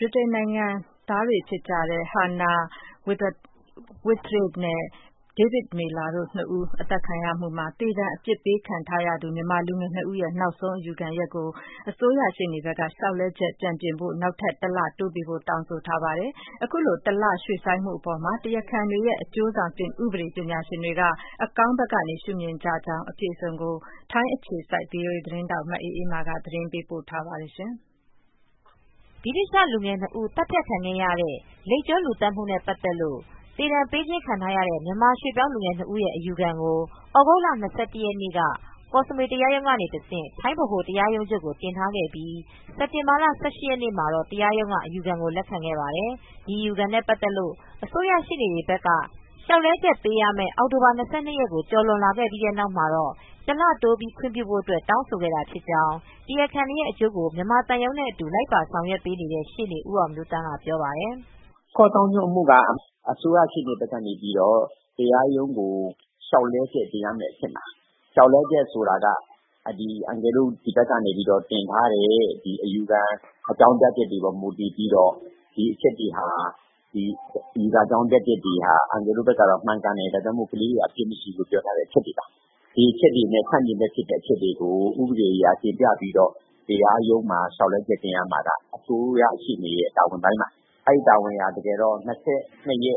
ဗြိတိန်နိုင်ငံသားတွေဖြစ်ကြတဲ့ Hannah Witheridge နဲ့ David Meyler တို့ 2 ဦး အသတ်ခံရမှုမှာ သေဒဏ်အပြစ်ပေးခံထားရသူ မြန်မာလူငယ် 2 ဦးရဲ့ နောက်ဆုံးအယူခံရက်ကို အစိုးရရှေ့နေဘက်က လျှောက်လဲချက်ပြန်ပြင်ဖို့ နောက်ထပ် 1 လ တိုးပေးဖို့ တောင်းဆိုထားပါတယ်။ အခုလို 1 လ ရွှေ့ဆိုင်းမှုအပေါ် တရားခံတွေရဲ့ အကျိုးဆောင် ဥပဒေပညာရှင်တွေက အကောင်းဘက်ကနေ ရှုမြင်ကြကြောင်း အပြည့်အစုံကို ထိုင်းအခြေစိုက် VOA သတင်းထောက် မအေးအေးမာက သတင်းပေးပို့ထားပါတယ်။ဗြိတိသျှလူငယ် 2 ဦး သတ်ဖြတ်ခံခဲ့ရတဲ့ လိပ်ကျွန်းလူသတ်မှုနဲ့ ပတ်သက်လို့ သေဒဏ်ပေးခြင်းခံထားရတဲ့ မြန်မာရွှေ့ပြောင်းလူငယ် 2 ဦးရဲ့ အယူခံကို သြဂုတ်လ ၂၁ ရက်နေ့က ကော့စမွေတရားရုံးကနေတဆင့် ထိုင်းဗဟိုတရားရုံးချုပ်ကို တင်ထားခဲ့ပြီး စက်တင်ဘာလ ၁၈ ရက်နေ့မှာတော့ တရားရုံးက အယူခံကို လက်ခံခဲ့ပါတယ်။ ဒီအယူခံနဲ့ ပတ်သက်လို့ အစိုးရရှေ့နေတွေဘက်က လျှောက်လဲချက်ပေးရမယ့် အောက်တိုဘာလ ၂၂ ရက်ကို ကျော်လွန်လာခဲ့ပြီး နောက်မှာတော့ 1 လတိုးပြီး ခွင့်ပြုဖို့ တောင်းဆိုခဲ့တာဖြစ်ကြောင်း တရားခံတွေရဲ့ အကျိုးကို မြန်မာသံရုံးနဲ့အတူ လိုက်ပါဆောင်ရွက်ပေးနေတဲ့ ရှေ့နေဦးအောင်မျိုးသန့်က ပြောပါတယ်။ "ကော့သောင်းကျွန်းအမှုက အစိုးရရှေ့နေဘက်ကနေပြီးတော့ တရားရုံးကို လျှောက်လဲချက်တင်ရမယ့်အဆင့်ပါ။ လျှောက်လဲချက်ဆိုတာက အန်ကယ်တို့ဒီဘက်ကနေပြီးတော့ တင်ထားတဲ့ အယူခံအကြောင်းပြချက်တွေပေါ် မူတည်ပြီးတော့ ဒီအချက်တွေဟာ အယူခံအကြောင်းပြချက်တွေဟာ အန်ကယ်တို့ဘက်ကတော့ မှန်ကန်တယ်။ ဒါကြောင့်မို့ ကလေးတွေ အပြစ်မရှိဘူးလို့ ပြောထားတဲ့အချက်တွေပါ။ ဒီအချက်တွေနဲ့ ဆန့်ကျင်ဘက်ဖြစ်တဲ့အချက်တွေကို ဥပဒေအရတင်ပြပြီးတော့ တရားရုံးမှာ လျှောက်လဲချက်တင်ရမှာက အစိုးရရှေ့နေရဲ့တာဝန်ပိုင်းပါ။ အဲဒီတာဝန်က တကယ်တော့ ၂၂ ရက် 10 လ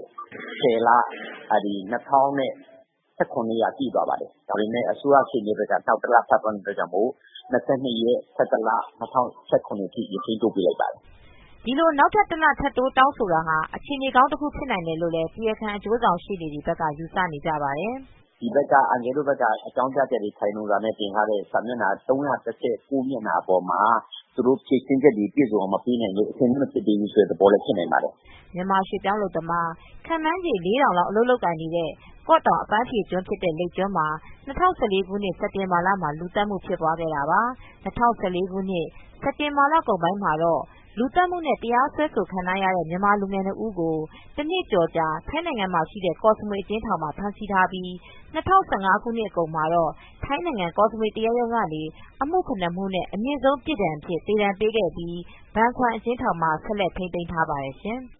2017 ပြည့်သွားပါတယ်။ ဒါပေမဲ့ အစိုးရရှေ့နေဘက်က နောက် 1 လ ထပ်တောင်းတဲ့အတွက်ကြောင့်မို့ ၂၂ ရက် 11 လ 2017 အထိ ရက်ချိန်းတိုးပေးလိုက်ပါတယ်။ " ဒီလို နောက်ထပ် 1 လ ထပ်တိုးတောင်းဆိုတာဟာ အခြေအနေကောင်းတခုဖြစ်နိုင်တယ်လို့ တရားခံအကျိုးဆောင်ရှေ့နေတွေဘက်က ယူဆနေကြပါတယ်။ "အန်ကယ်တို့ဘက်က အကြောင်းပြချက်တွေ ခိုင်လုံစွာနဲ့တင်ထားတဲ့ စာမျက်နှာ ၃၁၉ မျက်နှာပေါ်မှာ သူတို့ဖြေရှင်းချက်တွေ ပြည့်စုံအောင်မပေးနိုင်လို့ အဆင်သင့်မဖြစ်သေးဘူးဆိုတဲ့ သဘောလည်းဖြစ်နိုင်ပါတယ်။ " မြန်မာရွှေ့ပြောင်းအလုပ်သမား ခန့်မှန်းခြေ ၄,၀၀၀ လောက် အလုပ်လုပ်ကိုင်နေတဲ့ ကော့တောင်အပန်းဖြေကျွန်းဖြစ်တဲ့ လိပ်ကျွန်းမှာ ၂၀၁၄ ခုနှစ် စက်တင်ဘာလမှာ လူသတ်မှုဖြစ်ပွားခဲ့တာပါ။ ၂၀၁၄ ခုနှစ် စက်တင်ဘာလကုန်ပိုင်းမှာတော့ လူသတ်မှုနဲ့ တရားစွဲဆိုခံထားရတဲ့ မြန်မာလူငယ် 2 ဦးကို ၁ နှစ်ကျော်ကြာ ထိုင်းနိုင်ငံမှာရှိတဲ့ ကော့စမွေအကျဉ်းထောင်မှာ ဖမ်းဆီးထားပြီး ၂၀၁၅ ခုနှစ်အကုန်မှာတော့ ထိုင်းနိုင်ငံ ကော့စမွေတရားရုံးကနေ အမှု 7 မှုနဲ့ အမြင့်ဆုံးပြစ်ဒဏ်အဖြစ် သေဒဏ်ပေးခဲ့ပြီး ဘန်ခွမ်အကျဉ်းထောင်မှာ ဆက်လက်ထိန်းသိမ်းထားပါတယ်ရှင်။